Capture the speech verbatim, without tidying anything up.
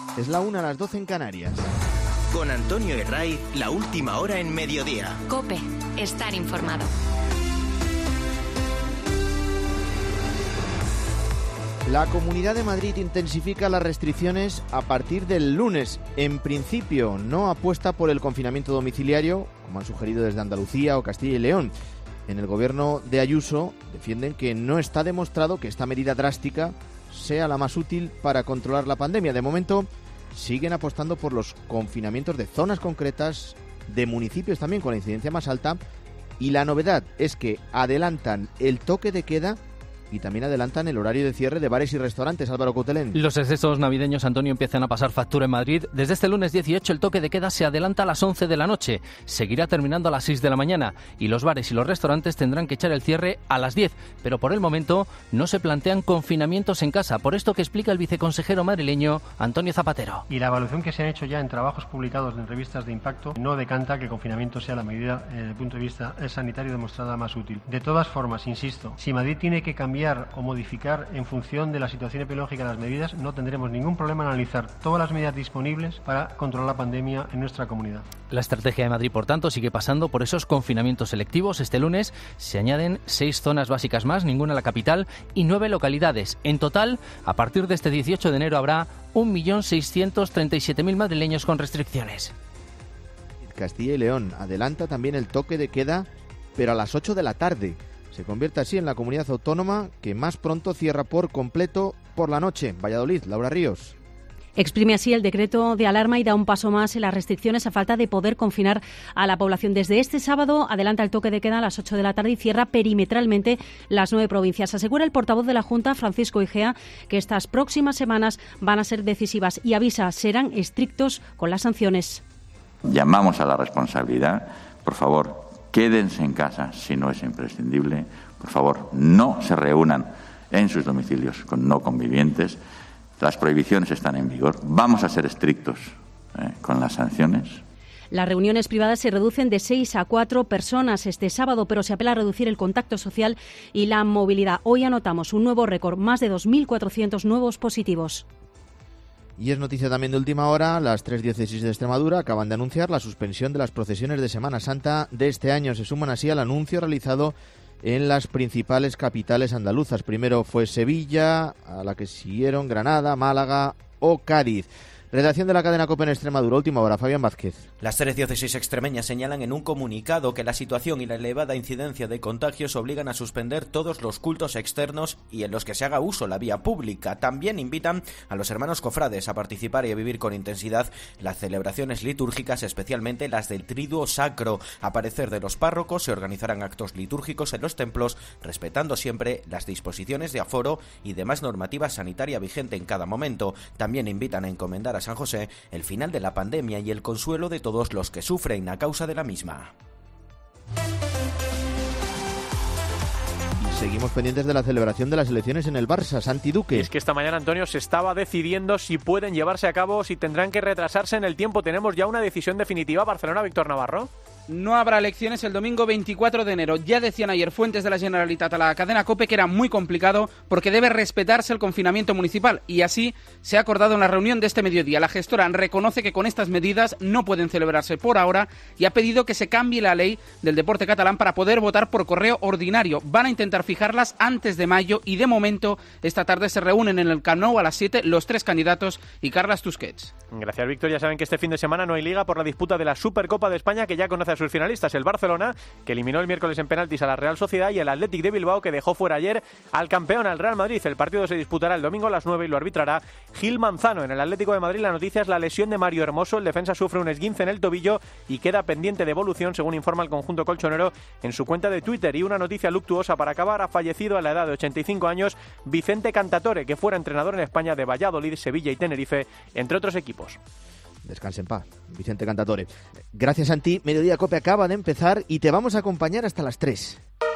Es la una a las doce en Canarias. Con Antonio Herray, la última hora en mediodía. COPE, estar informado. La Comunidad de Madrid intensifica las restricciones a partir del lunes. En principio, no apuesta por el confinamiento domiciliario, como han sugerido desde Andalucía o Castilla y León. En el gobierno de Ayuso defienden que no está demostrado que esta medida drástica sea la más útil para controlar la pandemia. De momento, siguen apostando por los confinamientos de zonas concretas, de municipios también con la incidencia más alta, y la novedad es que adelantan el toque de queda y también adelantan el horario de cierre de bares y restaurantes. Álvaro Coutelén. Los excesos navideños, Antonio, empiezan a pasar factura en Madrid. Desde este lunes dieciocho el toque de queda se adelanta a las once de la noche. Seguirá terminando a las seis de la mañana y los bares y los restaurantes tendrán que echar el cierre a las diez. Pero por el momento no se plantean confinamientos en casa. Por esto que explica el viceconsejero madrileño Antonio Zapatero. Y la evaluación que se han hecho ya en trabajos publicados en revistas de impacto no decanta que el confinamiento sea la medida, eh, desde el punto de vista sanitario, demostrada más útil. De todas formas, insisto, si Madrid tiene que cambiar o modificar en función de la situación epidemiológica las medidas, no tendremos ningún problema en analizar todas las medidas disponibles para controlar la pandemia en nuestra comunidad. La estrategia de Madrid, por tanto, sigue pasando por esos confinamientos selectivos. Este lunes se añaden seis zonas básicas más, ninguna en la capital, y nueve localidades. En total, a partir de este dieciocho de enero habrá un millón seiscientos treinta y siete mil madrileños con restricciones. Castilla y León adelanta también el toque de queda, pero a las ocho de la tarde. Se convierte así en la comunidad autónoma que más pronto cierra por completo por la noche. Valladolid, Laura Ríos. Exprime así el decreto de alarma y da un paso más en las restricciones a falta de poder confinar a la población. Desde este sábado adelanta el toque de queda a las ocho de la tarde y cierra perimetralmente las nueve provincias. Asegura el portavoz de la Junta, Francisco Igea, que estas próximas semanas van a ser decisivas y avisa, serán estrictos con las sanciones. Llamamos a la responsabilidad, por favor. Quédense en casa si no es imprescindible. Por favor, no se reúnan en sus domicilios con no convivientes. Las prohibiciones están en vigor. Vamos a ser estrictos eh, con las sanciones. Las reuniones privadas se reducen de seis a cuatro personas este sábado, pero se apela a reducir el contacto social y la movilidad. Hoy anotamos un nuevo récord, más de dos mil cuatrocientos nuevos positivos. Y es noticia también de última hora, las tres diócesis de Extremadura acaban de anunciar la suspensión de las procesiones de Semana Santa de este año. Se suman así al anuncio realizado en las principales capitales andaluzas. Primero fue Sevilla, a la que siguieron Granada, Málaga o Cádiz. Redacción de la cadena COPE en Extremadura, última hora, Fabián Vázquez. Las tres diócesis extremeñas señalan en un comunicado que la situación y la elevada incidencia de contagios obligan a suspender todos los cultos externos y en los que se haga uso la vía pública. También invitan a los hermanos cofrades a participar y a vivir con intensidad las celebraciones litúrgicas, especialmente las del Triduo Sacro. A parecer de los párrocos, se organizarán actos litúrgicos en los templos, respetando siempre las disposiciones de aforo y demás normativa sanitaria vigente en cada momento. También invitan a encomendar a San José el final de la pandemia y el consuelo de todos los que sufren a causa de la misma. Seguimos pendientes de la celebración de las elecciones en el Barça. Santi Duque. Y es que esta mañana, Antonio, se estaba decidiendo si pueden llevarse a cabo, si tendrán que retrasarse en el tiempo. ¿Tenemos ya una decisión definitiva? Barcelona, Víctor Navarro. No habrá elecciones el domingo veinticuatro de enero. Ya decían ayer fuentes de la Generalitat a la cadena COPE que era muy complicado porque debe respetarse el confinamiento municipal y así se ha acordado en la reunión de este mediodía. La gestora reconoce que con estas medidas no pueden celebrarse por ahora y ha pedido que se cambie la ley del deporte catalán para poder votar por correo ordinario. Van a intentar fijarlas antes de mayo y de momento esta tarde se reúnen en el Camp Nou a las siete los tres candidatos y Carles Tusquets. Gracias, Víctor. Ya saben que este fin de semana no hay liga por la disputa de la Supercopa de España, que ya conoce a sus finalistas, el Barcelona, que eliminó el miércoles en penaltis a la Real Sociedad, y el Athletic de Bilbao, que dejó fuera ayer al campeón, al Real Madrid. El partido se disputará el domingo a las nueve y lo arbitrará Gil Manzano. En el Atlético de Madrid la noticia es la lesión de Mario Hermoso. El defensa sufre un esguince en el tobillo y queda pendiente de evolución, según informa el conjunto colchonero en su cuenta de Twitter. Y una noticia luctuosa para acabar: ha fallecido a la edad de ochenta y cinco años Vicente Cantatore, que fuera entrenador en España de Valladolid, Sevilla y Tenerife, entre otros equipos. Descanse en paz, Vicente Cantatore. Gracias, Santi. Mediodía Cope acaba de empezar y te vamos a acompañar hasta las tres.